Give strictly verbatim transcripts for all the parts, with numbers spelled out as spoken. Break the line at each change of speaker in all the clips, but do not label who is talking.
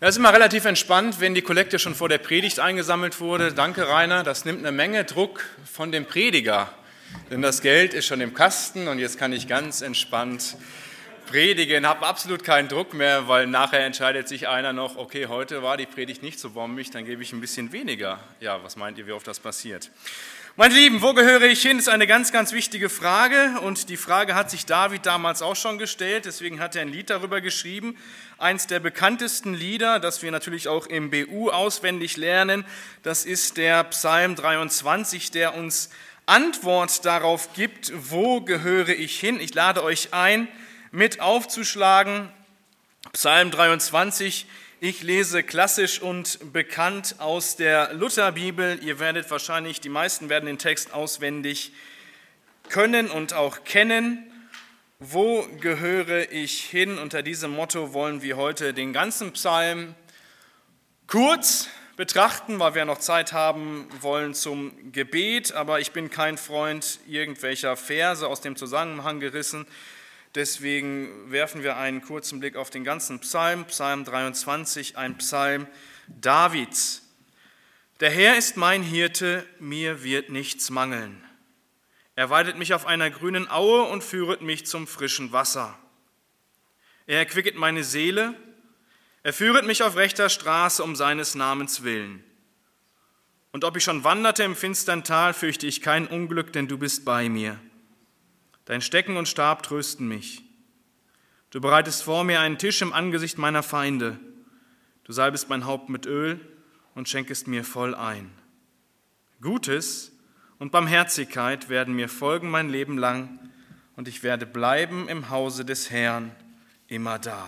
Das ist immer relativ entspannt, wenn die Kollekte schon vor der Predigt eingesammelt wurde. Danke, Rainer. Das nimmt eine Menge Druck von dem Prediger. Denn das Geld ist schon im Kasten und jetzt kann ich ganz entspannt predigen. Habe absolut keinen Druck mehr, weil nachher entscheidet sich einer noch, okay, heute war die Predigt nicht so bombig, dann gebe ich ein bisschen weniger. Ja, was meint ihr, wie oft das passiert? Meine Lieben, wo gehöre ich hin, ist eine ganz, ganz wichtige Frage und die Frage hat sich David damals auch schon gestellt, deswegen hat er ein Lied darüber geschrieben. Eins der bekanntesten Lieder, das wir natürlich auch im B U auswendig lernen, das ist der Psalm dreiundzwanzig, der uns Antwort darauf gibt, wo gehöre ich hin. Ich lade euch ein, mit aufzuschlagen, Psalm dreiundzwanzig. Ich lese klassisch und bekannt aus der Lutherbibel. Ihr werdet wahrscheinlich, die meisten werden den Text auswendig können und auch kennen. Wo gehöre ich hin? Unter diesem Motto wollen wir heute den ganzen Psalm kurz betrachten, weil wir noch Zeit haben wollen zum Gebet. Aber ich bin kein Freund irgendwelcher Verse aus dem Zusammenhang gerissen. Deswegen werfen wir einen kurzen Blick auf den ganzen Psalm, Psalm dreiundzwanzig, ein Psalm Davids. Der Herr ist mein Hirte, mir wird nichts mangeln. Er weidet mich auf einer grünen Aue und führet mich zum frischen Wasser. Er erquicket meine Seele, er führet mich auf rechter Straße um seines Namens willen. Und ob ich schon wanderte im finstern Tal, fürchte ich kein Unglück, denn du bist bei mir. Dein Stecken und Stab trösten mich. Du bereitest vor mir einen Tisch im Angesicht meiner Feinde. Du salbest mein Haupt mit Öl und schenkest mir voll ein. Gutes und Barmherzigkeit werden mir folgen mein Leben lang, und ich werde bleiben im Hause des Herrn immer da.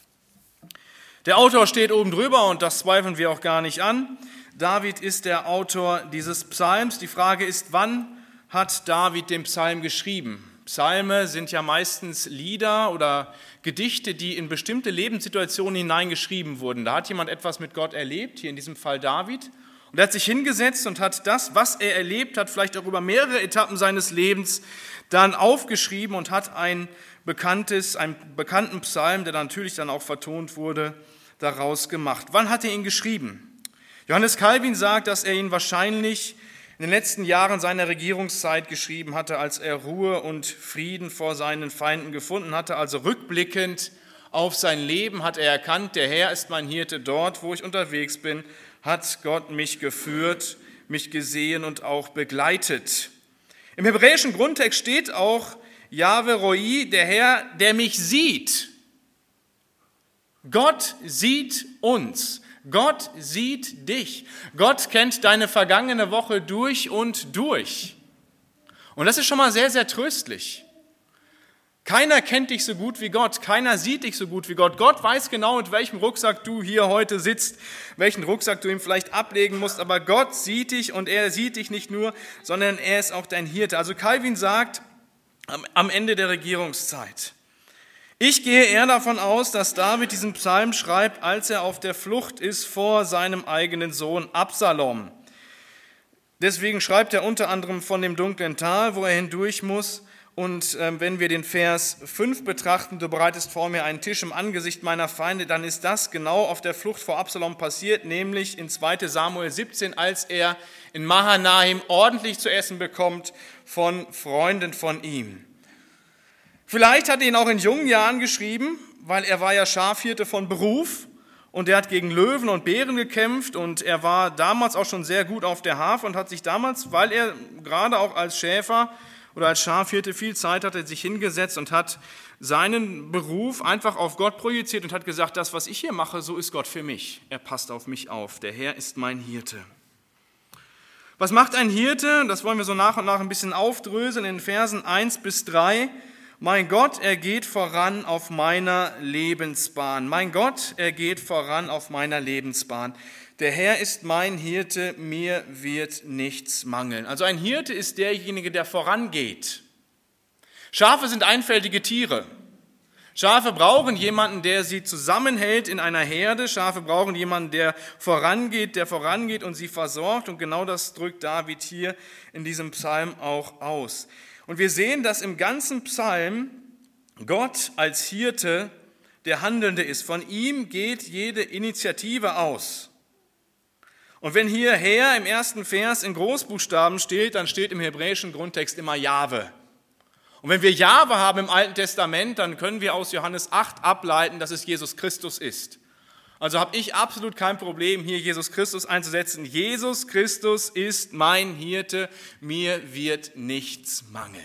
Der Autor steht oben drüber und das zweifeln wir auch gar nicht an. David ist der Autor dieses Psalms. Die Frage ist, wann hat David den Psalm geschrieben? Psalme sind ja meistens Lieder oder Gedichte, die in bestimmte Lebenssituationen hineingeschrieben wurden. Da hat jemand etwas mit Gott erlebt, hier in diesem Fall David. Und er hat sich hingesetzt und hat das, was er erlebt hat, vielleicht auch über mehrere Etappen seines Lebens, dann aufgeschrieben und hat ein bekanntes, einen bekannten Psalm, der dann natürlich dann auch vertont wurde, daraus gemacht. Wann hat er ihn geschrieben? Johannes Calvin sagt, dass er ihn wahrscheinlich in den letzten Jahren seiner Regierungszeit geschrieben hatte, als er Ruhe und Frieden vor seinen Feinden gefunden hatte. Also rückblickend auf sein Leben hat er erkannt, der Herr ist mein Hirte, dort, wo ich unterwegs bin, hat Gott mich geführt, mich gesehen und auch begleitet. Im hebräischen Grundtext steht auch Jahwe Roi, der Herr, der mich sieht. Gott sieht uns. Gott sieht dich. Gott kennt deine vergangene Woche durch und durch. Und das ist schon mal sehr, sehr tröstlich. Keiner kennt dich so gut wie Gott. Keiner sieht dich so gut wie Gott. Gott weiß genau, mit welchem Rucksack du hier heute sitzt, welchen Rucksack du ihm vielleicht ablegen musst. Aber Gott sieht dich und er sieht dich nicht nur, sondern er ist auch dein Hirte. Also Calvin sagt am Ende der Regierungszeit: Ich gehe eher davon aus, dass David diesen Psalm schreibt, als er auf der Flucht ist vor seinem eigenen Sohn Absalom. Deswegen schreibt er unter anderem von dem dunklen Tal, wo er hindurch muss. Und äh, wenn wir den Vers fünf betrachten, du bereitest vor mir einen Tisch im Angesicht meiner Feinde, dann ist das genau auf der Flucht vor Absalom passiert, nämlich in zweiter Samuel siebzehn, als er in Mahanaim ordentlich zu essen bekommt von Freunden von ihm. Vielleicht hat er ihn auch in jungen Jahren geschrieben, weil er war ja Schafhirte von Beruf und er hat gegen Löwen und Bären gekämpft und er war damals auch schon sehr gut auf der Harfe und hat sich damals, weil er gerade auch als Schäfer oder als Schafhirte viel Zeit hatte, sich hingesetzt und hat seinen Beruf einfach auf Gott projiziert und hat gesagt, das, was ich hier mache, so ist Gott für mich. Er passt auf mich auf. Der Herr ist mein Hirte. Was macht ein Hirte? Das wollen wir so nach und nach ein bisschen aufdröseln in Versen eins bis drei. Mein Gott, er geht voran auf meiner Lebensbahn. Mein Gott, er geht voran auf meiner Lebensbahn. Der Herr ist mein Hirte, mir wird nichts mangeln. Also ein Hirte ist derjenige, der vorangeht. Schafe sind einfältige Tiere. Schafe brauchen jemanden, der sie zusammenhält in einer Herde. Schafe brauchen jemanden, der vorangeht, der vorangeht und sie versorgt. Und genau das drückt David hier in diesem Psalm auch aus. Und wir sehen, dass im ganzen Psalm Gott als Hirte
der Handelnde ist. Von ihm geht jede Initiative aus. Und wenn hier Herr im ersten Vers in Großbuchstaben steht, dann steht im hebräischen Grundtext immer Jahwe. Und wenn wir Jahwe haben im Alten Testament, dann können wir aus Johannes acht ableiten, dass es Jesus Christus ist. Also habe ich absolut kein Problem, hier Jesus Christus einzusetzen. Jesus Christus ist mein Hirte, mir wird nichts mangeln.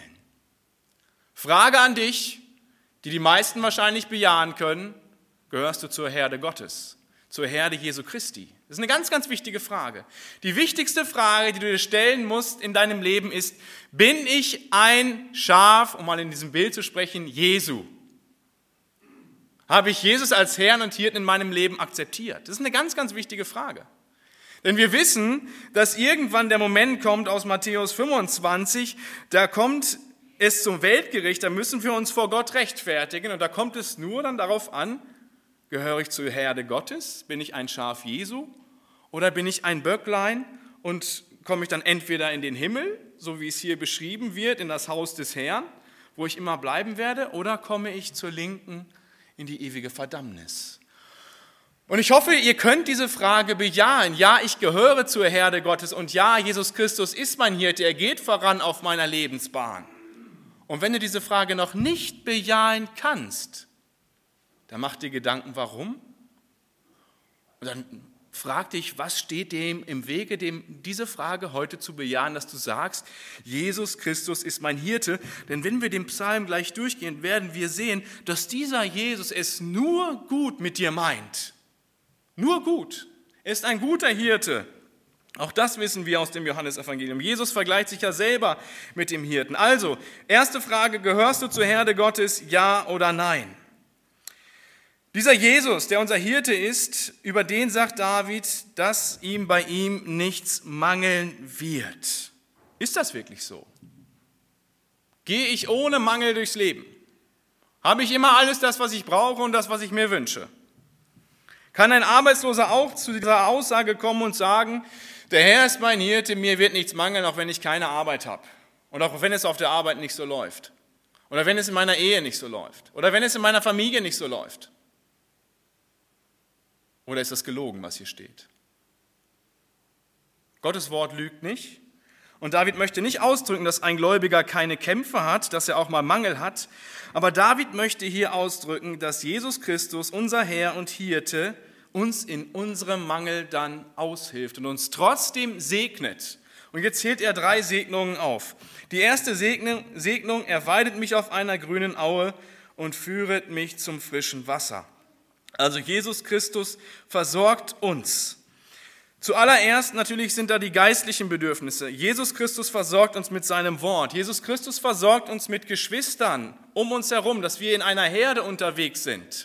Frage an dich, die die meisten wahrscheinlich bejahen können: Gehörst du zur Herde Gottes, zur Herde Jesu Christi? Das ist eine ganz, ganz wichtige Frage. Die wichtigste Frage, die du dir stellen musst in deinem Leben ist: Bin ich ein Schaf, um mal in diesem Bild zu sprechen, Jesu? Habe ich Jesus als Herrn und Hirten in meinem Leben akzeptiert? Das ist eine ganz, ganz wichtige Frage. Denn wir wissen, dass irgendwann der Moment kommt aus Matthäus fünfundzwanzig, da kommt es zum Weltgericht, da müssen wir uns vor Gott rechtfertigen und da kommt es nur dann darauf an: Gehöre ich zur Herde Gottes? Bin ich ein Schaf Jesu? Oder bin ich ein Böcklein und komme ich dann entweder in den Himmel, so wie es hier beschrieben wird, in das Haus des Herrn, wo ich immer bleiben werde, oder komme ich zur Linken in die ewige Verdammnis? Und ich hoffe, ihr könnt diese Frage bejahen. Ja, ich gehöre zur Herde Gottes und ja, Jesus Christus ist mein Hirte, er geht voran auf meiner Lebensbahn. Und wenn du diese Frage noch nicht bejahen kannst, dann mach dir Gedanken, warum? Und dann frag dich, was steht dem im Wege, dem diese Frage heute zu bejahen, dass du sagst: Jesus Christus ist mein Hirte. Denn wenn wir den Psalm gleich durchgehen, werden wir sehen, dass dieser Jesus es nur gut mit dir meint. Nur gut. Er ist ein guter Hirte. Auch das wissen wir aus dem Johannesevangelium. Jesus vergleicht sich ja selber mit dem Hirten. Also, erste Frage: Gehörst du zur Herde Gottes, ja oder nein? Dieser Jesus, der unser Hirte ist, über den sagt David, dass ihm bei ihm nichts mangeln wird. Ist das wirklich so? Gehe ich ohne Mangel durchs Leben? Habe ich immer alles das, was ich brauche und das, was ich mir wünsche? Kann ein Arbeitsloser auch zu dieser Aussage kommen und sagen: Der Herr ist mein Hirte, mir wird nichts mangeln, auch wenn ich keine Arbeit habe und auch wenn es auf der Arbeit nicht so läuft oder wenn es in meiner Ehe nicht so läuft oder wenn es in meiner Familie nicht so läuft? Oder ist das gelogen, was hier steht? Gottes Wort lügt nicht. Und David möchte nicht ausdrücken, dass ein Gläubiger keine Kämpfe hat, dass er auch mal Mangel hat. Aber David möchte hier ausdrücken, dass Jesus Christus, unser Herr und Hirte, uns in unserem Mangel dann aushilft und uns trotzdem segnet. Und jetzt zählt er drei Segnungen auf. Die erste Segnung, Segnung, er weidet mich auf einer grünen Aue und führet mich zum frischen Wasser. Also Jesus Christus versorgt uns. Zuallererst natürlich sind da die geistlichen Bedürfnisse. Jesus Christus versorgt uns mit seinem Wort. Jesus Christus versorgt uns mit Geschwistern um uns herum, dass wir in einer Herde unterwegs sind.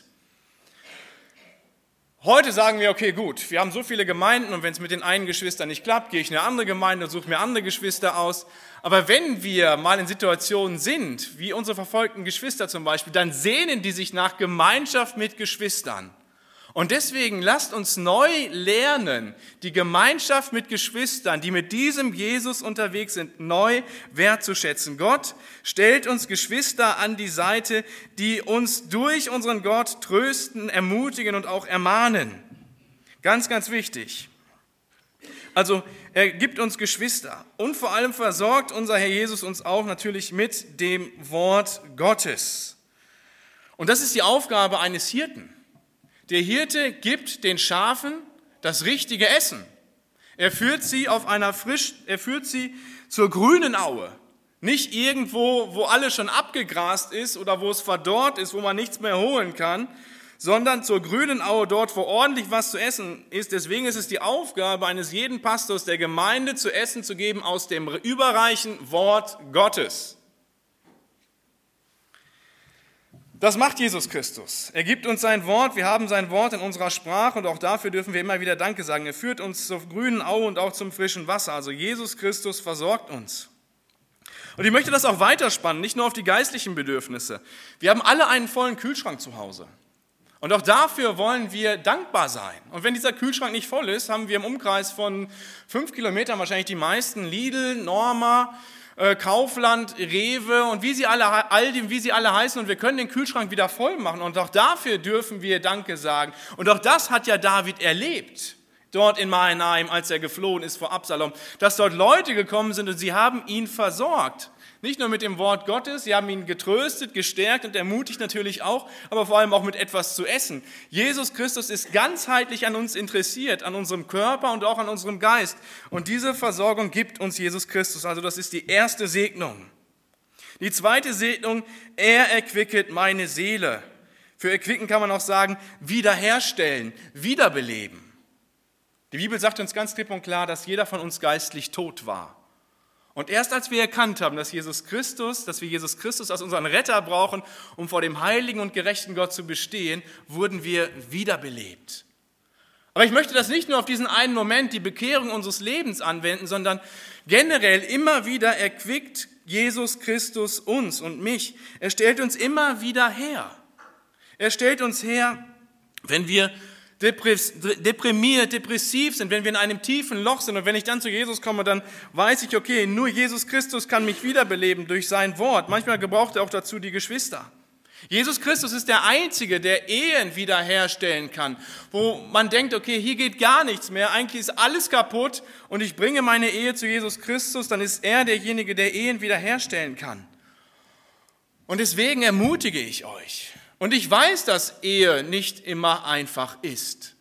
Heute sagen wir, okay, gut, wir haben so viele Gemeinden und wenn es mit den einen Geschwistern nicht klappt, gehe ich in eine andere Gemeinde und suche mir andere Geschwister aus. Aber wenn wir mal in Situationen sind, wie unsere verfolgten Geschwister zum Beispiel, dann sehnen die sich nach Gemeinschaft mit Geschwistern. Und deswegen lasst uns neu lernen, die Gemeinschaft mit Geschwistern, die mit diesem Jesus unterwegs sind, neu wertzuschätzen. Gott stellt uns Geschwister an die Seite, die uns durch unseren Gott trösten, ermutigen und auch ermahnen. Ganz, ganz wichtig. Also er gibt uns Geschwister und vor allem versorgt unser Herr Jesus uns auch natürlich mit dem Wort Gottes. Und das ist die Aufgabe eines Hirten. Der Hirte gibt den Schafen das richtige Essen. Er führt sie auf einer frisch, er führt sie zur grünen Aue. Nicht irgendwo, wo alles schon abgegrast ist oder wo es verdorrt ist, wo man nichts mehr holen kann, sondern zur grünen Aue, dort, wo ordentlich was zu essen ist. Deswegen ist es die Aufgabe eines jeden Pastors der Gemeinde, zu essen zu geben aus dem überreichen Wort Gottes. Das macht Jesus Christus. Er gibt uns sein Wort, wir haben sein Wort in unserer Sprache und auch dafür dürfen wir immer wieder Danke sagen. Er führt uns zur grünen Aue und auch zum frischen Wasser. Also Jesus Christus versorgt uns. Und ich möchte das auch weiterspannen, nicht nur auf die geistlichen Bedürfnisse. Wir haben alle einen vollen Kühlschrank zu Hause. Und auch dafür wollen wir dankbar sein. Und wenn dieser Kühlschrank nicht voll ist, haben wir im Umkreis von fünf Kilometern wahrscheinlich die meisten Lidl, Norma, Kaufland, Rewe und wie sie alle, Aldi, wie sie alle heißen, und wir können den Kühlschrank wieder voll machen und auch dafür dürfen wir Danke sagen. Und auch das hat ja David erlebt, dort in Mahanaim, als er geflohen ist vor Absalom, dass dort Leute gekommen sind und sie haben ihn versorgt. Nicht nur mit dem Wort Gottes, sie haben ihn getröstet, gestärkt und ermutigt natürlich auch, aber vor allem auch mit etwas zu essen. Jesus Christus ist ganzheitlich an uns interessiert, an unserem Körper und auch an unserem Geist. Und diese Versorgung gibt uns Jesus Christus. Also das ist die erste Segnung. Die zweite Segnung, er erquicket meine Seele. Für erquicken kann man auch sagen, wiederherstellen, wiederbeleben. Die Bibel sagt uns ganz klipp und klar, dass jeder von uns geistlich tot war. Und erst als wir erkannt haben, dass Jesus Christus, dass wir Jesus Christus als unseren Retter brauchen, um vor dem heiligen und gerechten Gott zu bestehen, wurden wir wiederbelebt. Aber ich möchte das nicht nur auf diesen einen Moment, die Bekehrung unseres Lebens anwenden, sondern generell immer wieder erquickt Jesus Christus uns und mich. Er stellt uns immer wieder her. Er stellt uns her, wenn wir deprimiert, depressiv sind, wenn wir in einem tiefen Loch sind, und wenn ich dann zu Jesus komme, dann weiß ich, okay, nur Jesus Christus kann mich wiederbeleben durch sein Wort. Manchmal gebraucht er auch dazu die Geschwister. Jesus Christus ist der Einzige, der Ehen wiederherstellen kann, wo man denkt, okay, hier geht gar nichts mehr, eigentlich ist alles kaputt und ich bringe meine Ehe zu Jesus Christus, dann ist er derjenige, der Ehen wiederherstellen kann. Und deswegen ermutige ich euch. Und ich weiß, dass Ehe nicht immer einfach ist.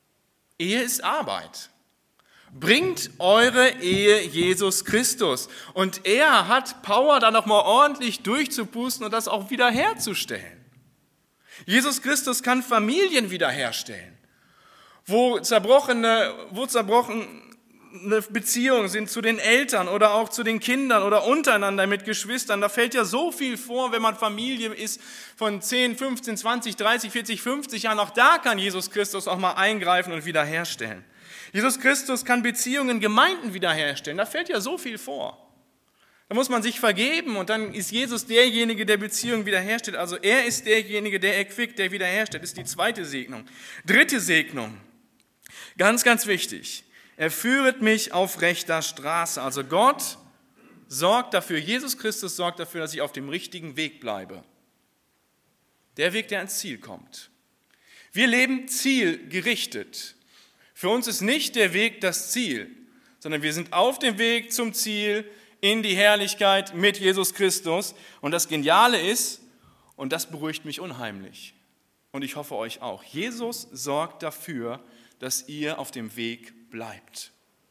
Ehe ist Arbeit. Bringt eure Ehe Jesus Christus. Und er hat Power, da nochmal ordentlich durchzupusten und das auch wiederherzustellen. Jesus Christus kann Familien wiederherstellen. Wo zerbrochene, wo zerbrochene Beziehungen sind zu den Eltern oder auch zu den Kindern oder untereinander mit Geschwistern. Da fällt ja so viel vor, wenn man Familie ist von zehn, fünfzehn, zwanzig, dreißig, vierzig, fünfzig Jahren. Auch da kann Jesus Christus auch mal eingreifen und wiederherstellen. Jesus Christus kann Beziehungen, Gemeinden wiederherstellen. Da fällt ja so viel vor. Da muss man sich vergeben und dann ist Jesus derjenige, der Beziehungen wiederherstellt. Also er ist derjenige, der erquickt, der wiederherstellt. Das ist die zweite Segnung. Dritte Segnung. Ganz, ganz wichtig. Er führet mich auf rechter Straße. Also Gott sorgt dafür, Jesus Christus sorgt dafür, dass ich auf dem richtigen Weg bleibe. Der Weg, der ans Ziel kommt. Wir leben zielgerichtet. Für uns ist nicht der Weg das Ziel, sondern wir sind auf dem Weg zum Ziel in die Herrlichkeit mit Jesus Christus. Und das Geniale ist, und das beruhigt mich unheimlich, und ich hoffe euch auch, Jesus sorgt dafür, dass ihr auf dem Weg bleibt.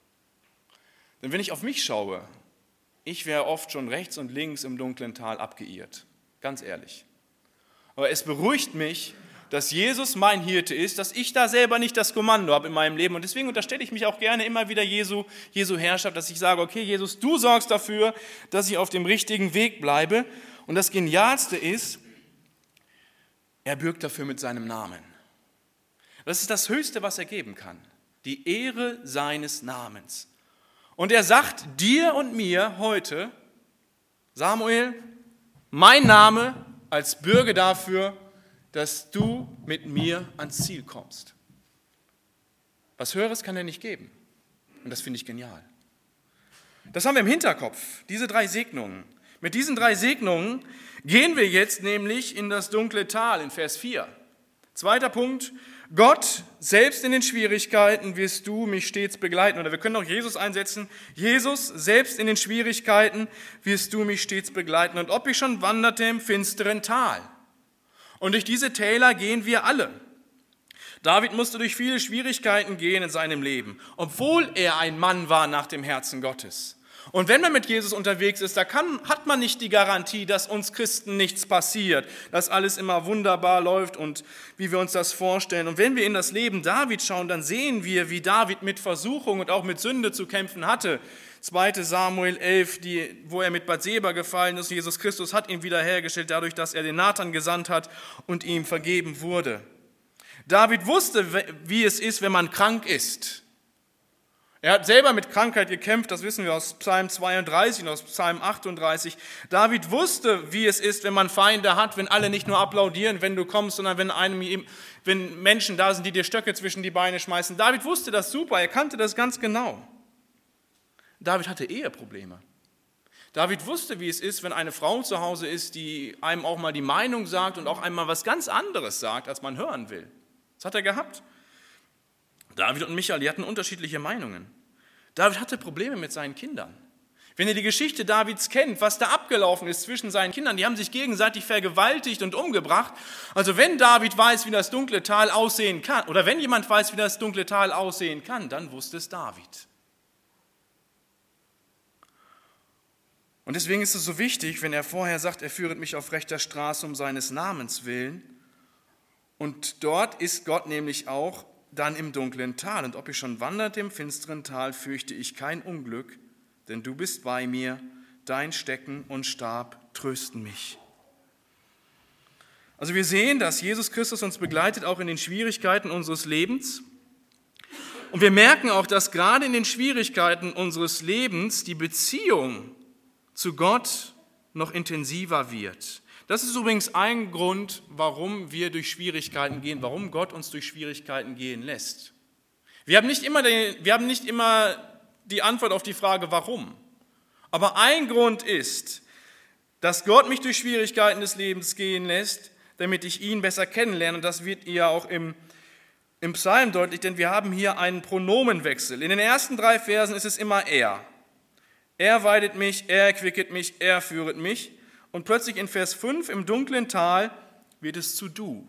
Denn wenn ich auf mich schaue, ich wäre oft schon rechts und links im dunklen Tal abgeirrt, ganz ehrlich. Aber es beruhigt mich, dass Jesus mein Hirte ist, dass ich da selber nicht das Kommando habe in meinem Leben. Und deswegen unterstelle ich mich auch gerne immer wieder Jesu, Jesu Herrschaft, dass ich sage, okay, Jesus, du sorgst dafür, dass ich auf dem richtigen Weg bleibe. Und das Genialste ist, er bürgt dafür mit seinem Namen. Das ist das Höchste, was er geben kann. Die Ehre seines Namens. Und er sagt dir und mir heute, Samuel, mein Name als Bürger dafür, dass du mit mir ans Ziel kommst. Was Höheres kann er nicht geben. Und das finde ich genial. Das haben wir im Hinterkopf, diese drei Segnungen. Mit diesen drei Segnungen gehen wir jetzt nämlich in das dunkle Tal in Vers vier. Zweiter Punkt, Gott, selbst in den Schwierigkeiten wirst du mich stets begleiten. Oder wir können auch Jesus einsetzen. Jesus, selbst in den Schwierigkeiten wirst du mich stets begleiten. Und ob ich schon wanderte im finsteren Tal. Und durch diese Täler gehen wir alle. David musste durch viele Schwierigkeiten gehen in seinem Leben, obwohl er ein Mann war nach dem Herzen Gottes. Und wenn man mit Jesus unterwegs ist, da kann, hat man nicht die Garantie, dass uns Christen nichts passiert, dass alles immer wunderbar läuft und wie wir uns das vorstellen. Und wenn wir in das Leben Davids schauen, dann sehen wir, wie David mit Versuchung und auch mit Sünde zu kämpfen hatte. zweiter Samuel elf, die, wo er mit Bathseba gefallen ist. Jesus Christus hat ihn wiederhergestellt, dadurch, dass er den Nathan gesandt hat und ihm vergeben wurde. David wusste, wie es ist, wenn man krank ist. Er hat selber mit Krankheit gekämpft, das wissen wir aus Psalm zweiunddreißig und aus Psalm achtunddreißig. David wusste, wie es ist, wenn man Feinde hat, wenn alle nicht nur applaudieren, wenn du kommst, sondern wenn, einem, wenn Menschen da sind, die dir Stöcke zwischen die Beine schmeißen. David wusste das super, er kannte das ganz genau. David hatte Eheprobleme. David wusste, wie es ist, wenn eine Frau zu Hause ist, die einem auch mal die Meinung sagt und auch einmal was ganz anderes sagt, als man hören will. Das hat er gehabt. David und Michael, die hatten unterschiedliche Meinungen. David hatte Probleme mit seinen Kindern. Wenn ihr die Geschichte Davids kennt, was da abgelaufen ist zwischen seinen Kindern, die haben sich gegenseitig vergewaltigt und umgebracht. Also wenn David weiß, wie das dunkle Tal aussehen kann, oder wenn jemand weiß, wie das dunkle Tal aussehen kann, dann wusste es David. Und deswegen ist es so wichtig, wenn er vorher sagt, er führet mich auf rechter Straße um seines Namens willen. Und dort ist Gott nämlich auch dann im dunklen Tal. Und ob ich schon wanderte im finsteren Tal, fürchte ich kein Unglück, denn du bist bei mir, dein Stecken und Stab trösten mich. Also wir sehen, dass Jesus Christus uns begleitet, auch in den Schwierigkeiten unseres Lebens. Und wir merken auch, dass gerade in den Schwierigkeiten unseres Lebens die Beziehung zu Gott noch intensiver wird. Das ist übrigens ein Grund, warum wir durch Schwierigkeiten gehen, warum Gott uns durch Schwierigkeiten gehen lässt. Wir haben nicht immer, den, wir haben nicht immer die Antwort auf die Frage, warum. Aber ein Grund ist, dass Gott mich durch Schwierigkeiten des Lebens gehen lässt, damit ich ihn besser kennenlerne. Und das wird ihr auch im, im Psalm deutlich, denn wir haben hier einen Pronomenwechsel. In den ersten drei Versen ist es immer er. Er weidet mich, er erquicket mich, er führet mich. Und plötzlich in Vers fünf, im dunklen Tal, wird es zu du.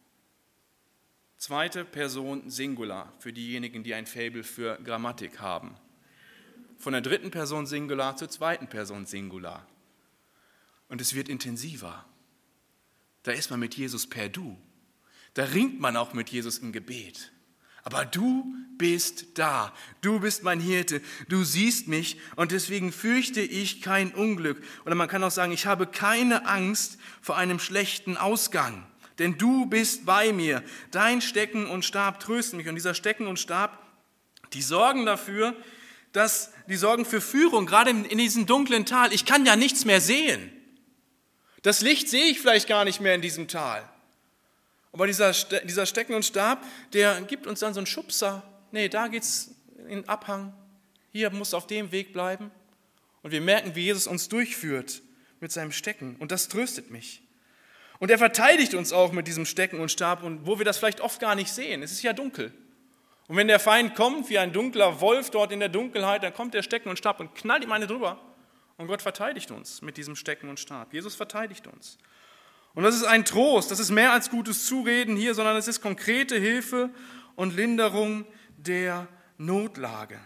Zweite Person Singular, für diejenigen, die ein Faible für Grammatik haben. Von der dritten Person Singular zur zweiten Person Singular. Und es wird intensiver. Da ist man mit Jesus per Du. Da ringt man auch mit Jesus im Gebet. Aber du bist da, du bist mein Hirte, du siehst mich und deswegen fürchte ich kein Unglück. Oder man kann auch sagen, ich habe keine Angst vor einem schlechten Ausgang, denn du bist bei mir. Dein Stecken und Stab trösten mich. Und dieser Stecken und Stab, die sorgen dafür, dass die sorgen für Führung, gerade in, in diesem dunklen Tal. Ich kann ja nichts mehr sehen. Das Licht sehe ich vielleicht gar nicht mehr in diesem Tal. Aber dieser, dieser Stecken und Stab, der gibt uns dann so einen Schubser. Nee, da geht's in den Abhang. Hier muss auf dem Weg bleiben. Und wir merken, wie Jesus uns durchführt mit seinem Stecken. Und das tröstet mich. Und er verteidigt uns auch mit diesem Stecken und Stab, und wo wir das vielleicht oft gar nicht sehen. Es ist ja dunkel. Und wenn der Feind kommt, wie ein dunkler Wolf dort in der Dunkelheit, dann kommt der Stecken und Stab und knallt ihm eine drüber. Und Gott verteidigt uns mit diesem Stecken und Stab. Jesus verteidigt uns. Und das ist ein Trost, das ist mehr als gutes Zureden hier, sondern es ist konkrete Hilfe und Linderung der Notlage.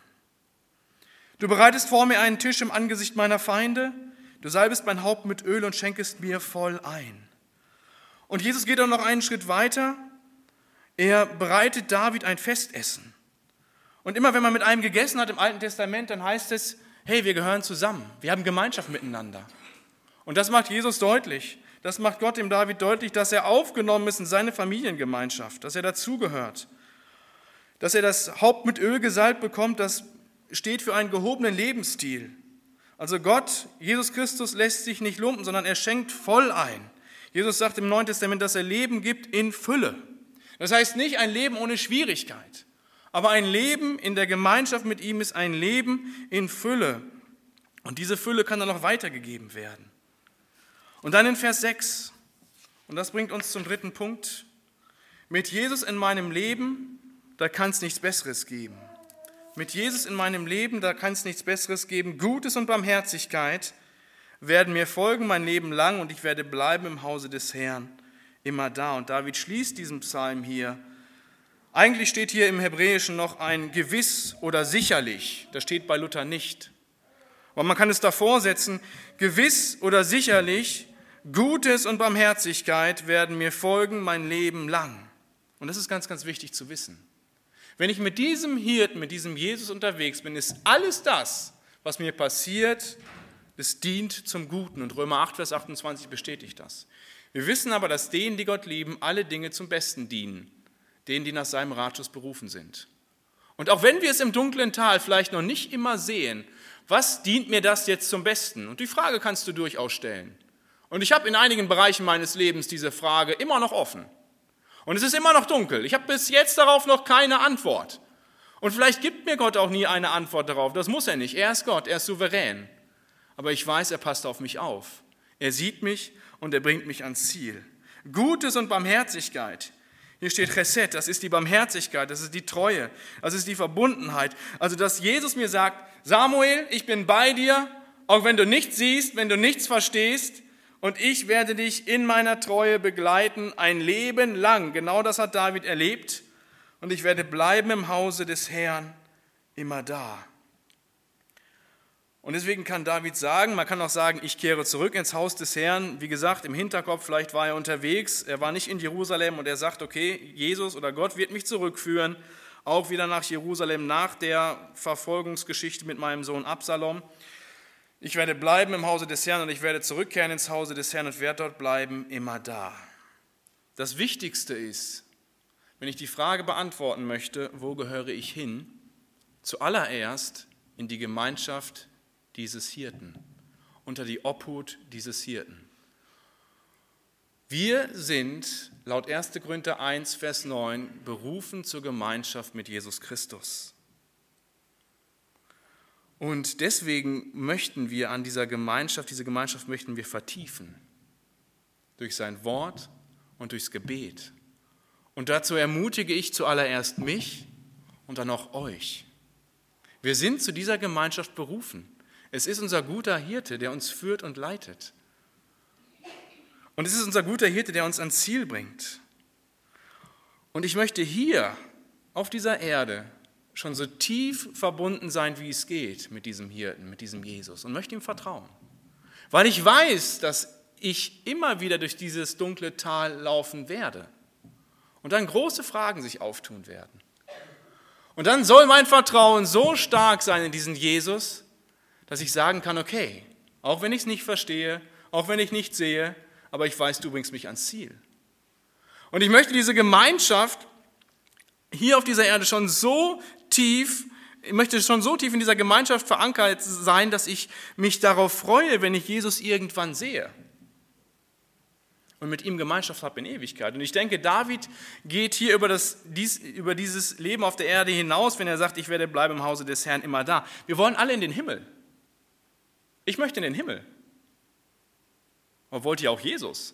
Du bereitest vor mir einen Tisch im Angesicht meiner Feinde, du salbest mein Haupt mit Öl und schenkest mir voll ein. Und Jesus geht auch noch einen Schritt weiter, er bereitet David ein Festessen. Und immer wenn man mit einem gegessen hat im Alten Testament, dann heißt es, hey, wir gehören zusammen, wir haben Gemeinschaft miteinander. Und das macht Jesus deutlich. Das macht Gott dem David deutlich, dass er aufgenommen ist in seine Familiengemeinschaft, dass er dazugehört. Dass er das Haupt mit Öl gesalbt bekommt, das steht für einen gehobenen Lebensstil. Also Gott, Jesus Christus, lässt sich nicht lumpen, sondern er schenkt voll ein. Jesus sagt im Neuen Testament, dass er Leben gibt in Fülle. Das heißt nicht ein Leben ohne Schwierigkeit, aber ein Leben in der Gemeinschaft mit ihm ist ein Leben in Fülle. Und diese Fülle kann dann noch weitergegeben werden. Und dann in Vers sechs, und das bringt uns zum dritten Punkt, mit Jesus in meinem Leben, da kann es nichts Besseres geben. Mit Jesus in meinem Leben, da kann es nichts Besseres geben. Gutes und Barmherzigkeit werden mir folgen mein Leben lang und ich werde bleiben im Hause des Herrn immer da. Und David schließt diesen Psalm hier. Eigentlich steht hier im Hebräischen noch ein gewiss oder sicherlich. Das steht bei Luther nicht. Aber man kann es davor setzen, gewiss oder sicherlich, Gutes und Barmherzigkeit werden mir folgen mein Leben lang. Und das ist ganz, ganz wichtig zu wissen. Wenn ich mit diesem Hirten, mit diesem Jesus unterwegs bin, ist alles das, was mir passiert, das dient zum Guten. Und Römer acht, Vers achtundzwanzig bestätigt das. Wir wissen aber, dass denen, die Gott lieben, alle Dinge zum Besten dienen. Denen, die nach seinem Ratschluss berufen sind. Und auch wenn wir es im dunklen Tal vielleicht noch nicht immer sehen, was dient mir das jetzt zum Besten? Und die Frage kannst du durchaus stellen. Und ich habe in einigen Bereichen meines Lebens diese Frage immer noch offen. Und es ist immer noch dunkel. Ich habe bis jetzt darauf noch keine Antwort. Und vielleicht gibt mir Gott auch nie eine Antwort darauf. Das muss er nicht. Er ist Gott, er ist souverän. aber ich weiß, er passt auf mich auf. Er sieht mich und er bringt mich ans Ziel. Gutes und Barmherzigkeit. Hier steht Chesed, das ist die Barmherzigkeit, das ist die Treue, das ist die Verbundenheit. Also, dass Jesus mir sagt, Samuel, ich bin bei dir, auch wenn du nichts siehst, wenn du nichts verstehst, und ich werde dich in meiner Treue begleiten, ein Leben lang. Genau das hat David erlebt. Und ich werde bleiben im Hause des Herrn, immer da. Und deswegen kann David sagen, man kann auch sagen, ich kehre zurück ins Haus des Herrn. Wie gesagt, im Hinterkopf, vielleicht war er unterwegs, er war nicht in Jerusalem und er sagt, okay, Jesus oder Gott wird mich zurückführen, auch wieder nach Jerusalem nach der Verfolgungsgeschichte mit meinem Sohn Absalom. Ich werde bleiben im Hause des Herrn und ich werde zurückkehren ins Hause des Herrn und werde dort bleiben, immer da. Das Wichtigste ist, wenn ich die Frage beantworten möchte, wo gehöre ich hin? Zuallererst in die Gemeinschaft dieses Hirten, unter die Obhut dieses Hirten. Wir sind laut erster Korinther eins, Vers neun berufen zur Gemeinschaft mit Jesus Christus. Und deswegen möchten wir an dieser Gemeinschaft, diese Gemeinschaft möchten wir vertiefen. Durch sein Wort und durchs Gebet. Und dazu ermutige ich zuallererst mich und dann auch euch. Wir sind zu dieser Gemeinschaft berufen. Es ist unser guter Hirte, der uns führt und leitet. Und es ist unser guter Hirte, der uns ans Ziel bringt. Und ich möchte hier auf dieser Erde schon so tief verbunden sein, wie es geht mit diesem Hirten, mit diesem Jesus und möchte ihm vertrauen. Weil ich weiß, dass ich immer wieder durch dieses dunkle Tal laufen werde und dann große Fragen sich auftun werden. Und dann soll mein Vertrauen so stark sein in diesen Jesus, dass ich sagen kann, okay, auch wenn ich es nicht verstehe, auch wenn ich nicht sehe, aber ich weiß, du bringst mich ans Ziel. Und ich möchte diese Gemeinschaft hier auf dieser Erde schon so tief, ich möchte schon so tief in dieser Gemeinschaft verankert sein, dass ich mich darauf freue, wenn ich Jesus irgendwann sehe und mit ihm Gemeinschaft habe in Ewigkeit. Und ich denke, David geht hier über, das, dies, über dieses Leben auf der Erde hinaus, wenn er sagt, ich werde bleiben im Hause des Herrn immer da. Wir wollen alle in den Himmel. Ich möchte in den Himmel. Aber wollt ihr auch Jesus?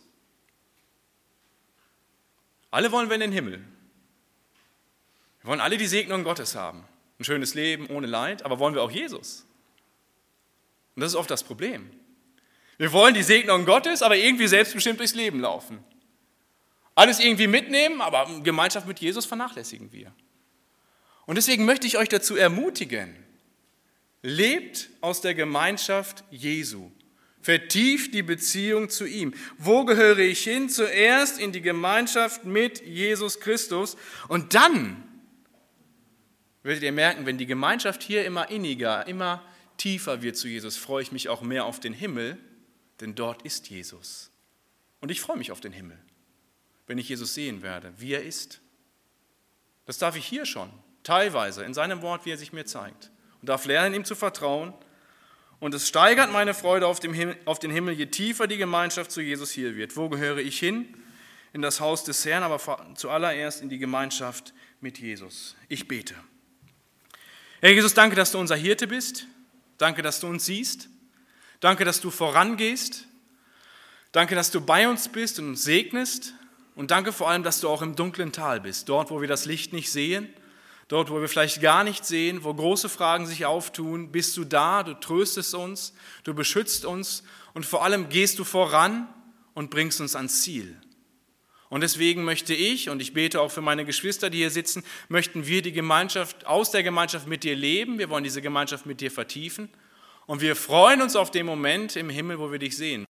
Alle wollen wir in den Himmel. Wir wollen alle die Segnung Gottes haben. Ein schönes Leben ohne Leid, aber wollen wir auch Jesus? Und das ist oft das Problem. Wir wollen die Segnung Gottes, aber irgendwie selbstbestimmt durchs Leben laufen. Alles irgendwie mitnehmen, aber Gemeinschaft mit Jesus vernachlässigen wir. Und deswegen möchte ich euch dazu ermutigen, lebt aus der Gemeinschaft Jesu. Vertieft die Beziehung zu ihm. Wo gehöre ich hin? Zuerst in die Gemeinschaft mit Jesus Christus und dann werdet ihr merken, wenn die Gemeinschaft hier immer inniger, immer tiefer wird zu Jesus, freue ich mich auch mehr auf den Himmel, denn dort ist Jesus. Und ich freue mich auf den Himmel, wenn ich Jesus sehen werde, wie er ist. Das darf ich hier schon, teilweise, in seinem Wort, wie er sich mir zeigt. Und darf lernen, ihm zu vertrauen. Und es steigert meine Freude auf den Himmel, auf den Himmel, je tiefer die Gemeinschaft zu Jesus hier wird. Wo gehöre ich hin? In das Haus des Herrn, aber zuallererst in die Gemeinschaft mit Jesus. Ich bete. Herr Jesus, danke, dass du unser Hirte bist. Danke, dass du uns siehst. Danke, dass du vorangehst. Danke, dass du bei uns bist und uns segnest. Und danke vor allem, dass du auch im dunklen Tal bist. Dort, wo wir das Licht nicht sehen. Dort, wo wir vielleicht gar nicht sehen, wo große Fragen sich auftun, bist du da, du tröstest uns, du beschützt uns und vor allem gehst du voran und bringst uns ans Ziel. Und deswegen möchte ich, und ich bete auch für meine Geschwister, die hier sitzen, möchten wir die Gemeinschaft, aus der Gemeinschaft mit dir leben. Wir wollen diese Gemeinschaft mit dir vertiefen. Und wir freuen uns auf den Moment im Himmel, wo wir dich sehen.